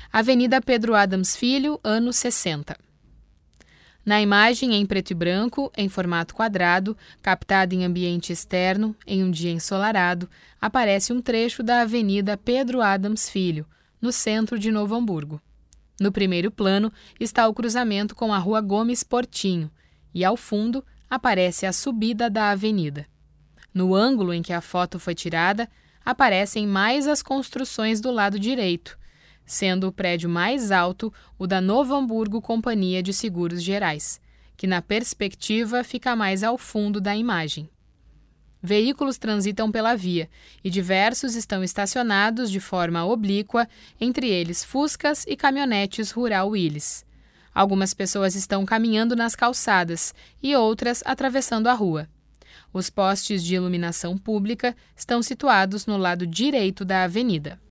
Avenida Pedro Adams Filho, anos 60. Na imagem em preto e branco, em formato quadrado, captada em ambiente externo, em um dia ensolarado, aparece um trecho da Avenida Pedro Adams Filho, no centro de Novo Hamburgo. No primeiro plano está o cruzamento com a Rua Gomes Portinho e, ao fundo, aparece a subida da avenida. No ângulo em que a foto foi tirada, aparecem mais as construções do lado direito, sendo o prédio mais alto o da Novo Hamburgo Companhia de Seguros Gerais, que na perspectiva fica mais ao fundo da imagem. Veículos transitam pela via e diversos estão estacionados de forma oblíqua, entre eles Fuscas e caminhonetes Rural Willys. Algumas pessoas estão caminhando nas calçadas e outras atravessando a rua. Os postes de iluminação pública estão situados no lado direito da avenida.